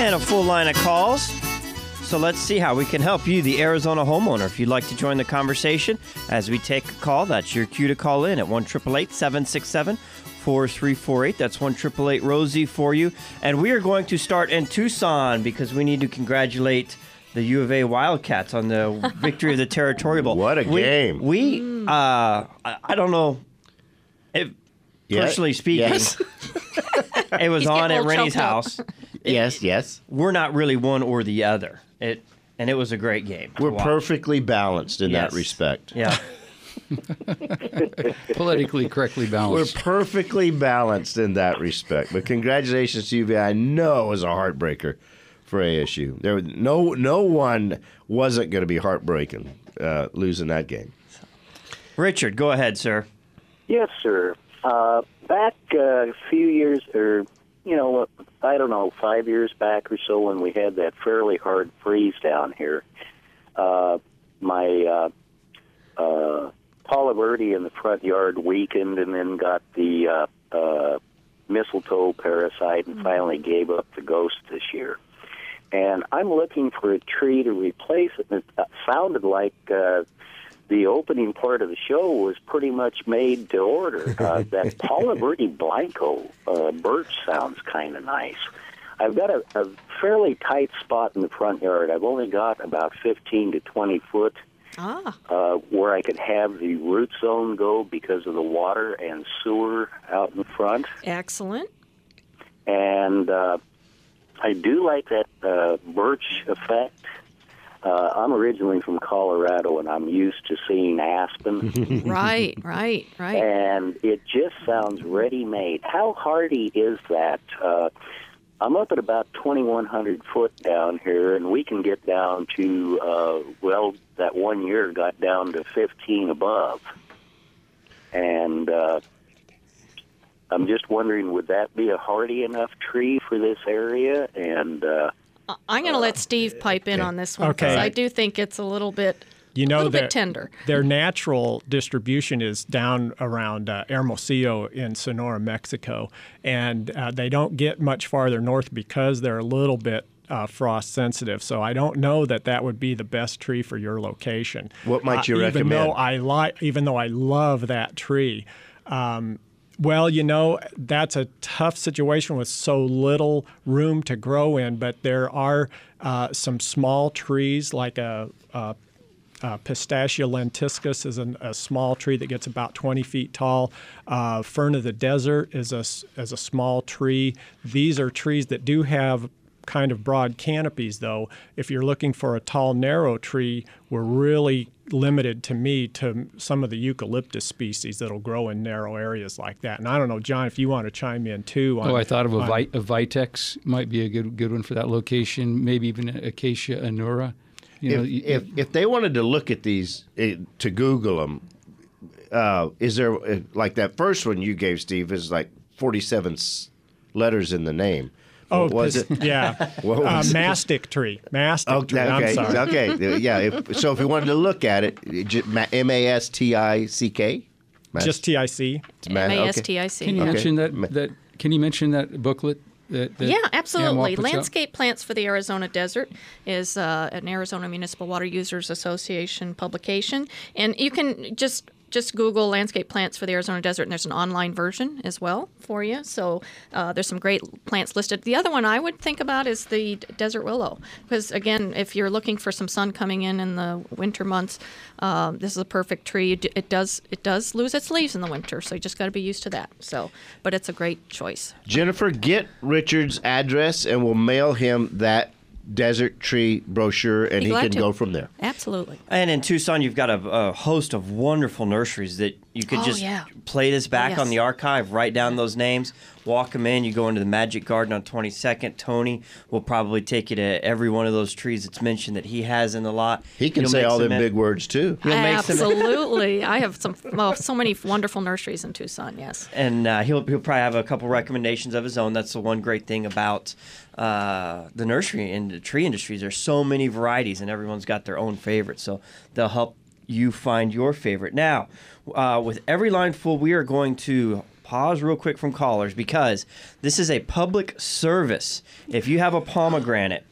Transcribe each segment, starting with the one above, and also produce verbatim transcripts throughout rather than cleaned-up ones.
And a full line of calls. So let's see how we can help you, the Arizona homeowner. If you'd like to join the conversation as we take a call, that's your cue to call in at one eight eight eight, seven six seven, four three four eight. That's one eight eight eight, Rosie for you. And we are going to start in Tucson because we need to congratulate the U of A Wildcats on the victory of the Territorial Bowl. What a we, game. We, uh, I, I don't know, if, Yeah. personally speaking, Yes. it was He's on getting at all Rennie's choked up. house. yes, yes. We're not really one or the other. It And it was a great game. to We're watch. perfectly balanced in Yes. that respect. Yeah. Politically correctly We're balanced. perfectly balanced in that respect. But congratulations to U V A. I know it was a heartbreaker for A S U. There, no, no one wasn't going to be heartbreaking uh, losing that game. Richard, go ahead, sir. Yes, sir. Uh, back uh, a few years, or, you know, I don't know, five years back or so when we had that fairly hard freeze down here, uh, my uh, uh, Paula Verde in the front yard weakened and then got the uh, uh, mistletoe parasite and finally gave up the ghost this year. And I'm looking for a tree to replace it. And it sounded like uh, the opening part of the show was pretty much made to order. Uh, that Paula Verde Blanco uh, birch sounds kind of nice. I've got a, a fairly tight spot in the front yard. I've only got about fifteen to twenty foot Ah. uh, where I could have the root zone go because of the water and sewer out in front. Excellent. And uh, I do like that uh, birch effect. Uh, I'm originally from Colorado, and I'm used to seeing aspen. Right, right, right. And it just sounds ready-made. How hardy is that? Uh, I'm up at about twenty-one hundred foot down here, and we can get down to, uh, well, that one year got down to fifteen above. And uh, I'm just wondering, would that be a hardy enough tree for this area? And uh, I- I'm going to let Steve pipe in on this one because Okay. I do think it's a little bit, You a know little that bit tender. their natural distribution is down around uh, Hermosillo in Sonora, Mexico, and uh, they don't get much farther north because they're a little bit uh, frost sensitive. So I don't know that that would be the best tree for your location. What might you uh, even recommend? Though I like, even though I love that tree. Um, Well, you know, that's a tough situation with so little room to grow in, but there are uh, some small trees like a, a, a Pistachia lentiscus is an, a small tree that gets about twenty feet tall. Uh, Fern of the desert is a, s- is a small tree. These are trees that do have kind of broad canopies, though. If you're looking for a tall, narrow tree, we're really limited, to me, to some of the eucalyptus species that'll grow in narrow areas like that. And I don't know, John, if you want to chime in too. On, Oh, I thought of a, on- vi- a vitex might be a good good one for that location. Maybe even an Acacia anura. You know, If, you- if if they wanted to look at these eh, to Google them, uh, is there uh, like that first one you gave, Steve, is like forty-seven s- letters in the name. Oh, What was pis- it? Yeah. What uh, was it? mastic tree. Mastic Oh, tree. okay, I'm sorry. okay, yeah. If, so if we wanted to look at it, it ju- ma- M A S T I C K, Mas- Just T I C. ma- M A S okay. T I C. can you Okay. mention that, Ma- that? Can you mention that booklet? That, that Yeah, Ann absolutely. Wall puts out? Landscape Plants for the Arizona Desert is uh, an Arizona Municipal Water Users Association publication. And you can just just Google Landscape Plants for the Arizona Desert, and there's an online version as well for you. So uh, there's some great plants listed. The other one I would think about is the d- desert willow, because, again, if you're looking for some sun coming in in the winter months, um, this is a perfect tree. It it does it does lose its leaves in the winter, so you just got to be used to that. So, but it's a great choice. Jennifer, get Richard's address and we'll mail him that desert tree brochure, and Be he glad can to. go from there. Absolutely. And in Tucson, you've got a, a host of wonderful nurseries that you could Oh, just yeah. play this back Yes. on the archive, write down those names, walk them in. You go into the Magic Garden on twenty-second. Tony will probably take you to every one of those trees that's mentioned that he has in the lot. He can You'll say make all some them in- big words too. You'll make some- Absolutely. I have some well, so many wonderful nurseries in Tucson, yes. And uh, he'll he'll probably have a couple recommendations of his own. That's the one great thing about uh, the nursery and the tree industries. There's so many varieties, and everyone's got their own favorites. So they'll help you find your favorite. Now, uh, with every line full, we are going to pause real quick from callers because this is a public service. If you have a pomegranate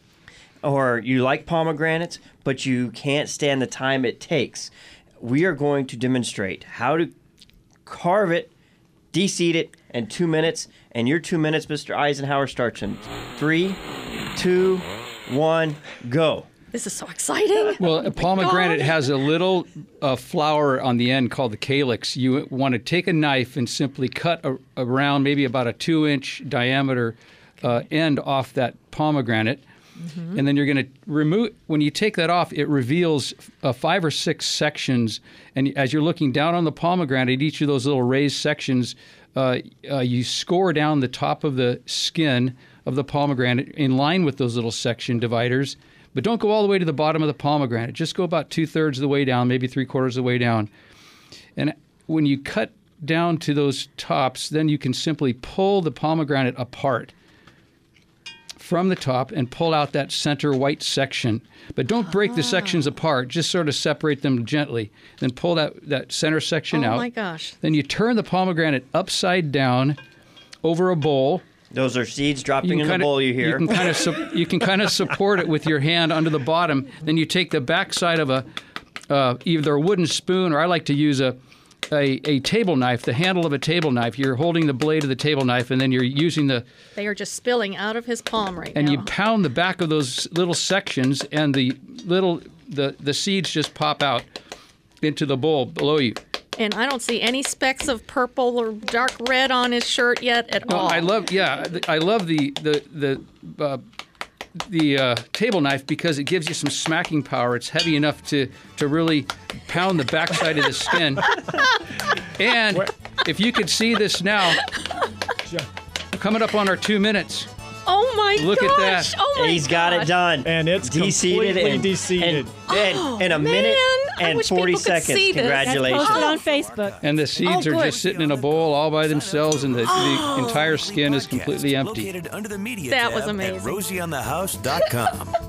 or you like pomegranates, but you can't stand the time it takes, we are going to demonstrate how to carve it, de-seed it in two minutes, and your two minutes, Mister Eisenhower, starts in three, two, one, go. This is so exciting. Well, a pomegranate has a little uh, flower on the end called the calyx. You want to take a knife and simply cut a, around maybe about a two-inch diameter uh, end off that pomegranate. Mm-hmm. And then you're going to remove, when you take that off, it reveals uh, five or six sections. And as you're looking down on the pomegranate, each of those little raised sections, uh, uh, you score down the top of the skin of the pomegranate in line with those little section dividers. But don't go all the way to the bottom of the pomegranate. Just go about two-thirds of the way down, maybe three-quarters of the way down. And when you cut down to those tops, then you can simply pull the pomegranate apart from the top and pull out that center white section. But don't break the sections apart. Just sort of separate them gently. Then pull that, that center section oh out. Oh, my gosh. Then you turn the pomegranate upside down over a bowl. Those are seeds dropping in kinda, the bowl you hear. You can kind of su- you can kind of support it with your hand under the bottom. Then you take the backside of a uh, either a wooden spoon, or I like to use a, a a table knife, the handle of a table knife. You're holding the blade of the table knife, and then you're using the. They are just spilling out of his palm right and now. And you pound the back of those little sections, and the little the the seeds just pop out into the bowl below you. And I don't see any specks of purple or dark red on his shirt yet at no, all. I love, yeah, I love the the the uh, the uh, table knife because it gives you some smacking power. It's heavy enough to to really pound the backside of the skin. And if you could see this now, coming up on our two minutes. Oh my Look gosh! at that. Oh my He's gosh. got it done. And it's de-seeded completely and, de-seeded. And, and, in a man, minute I and wish forty people could seconds. see this. Congratulations. Post it on Facebook. And the seeds Oh, are good. just sitting in a bowl all by themselves, and the, the entire skin is completely empty. Located under the media That tab was at amazing. rosie on the house dot com.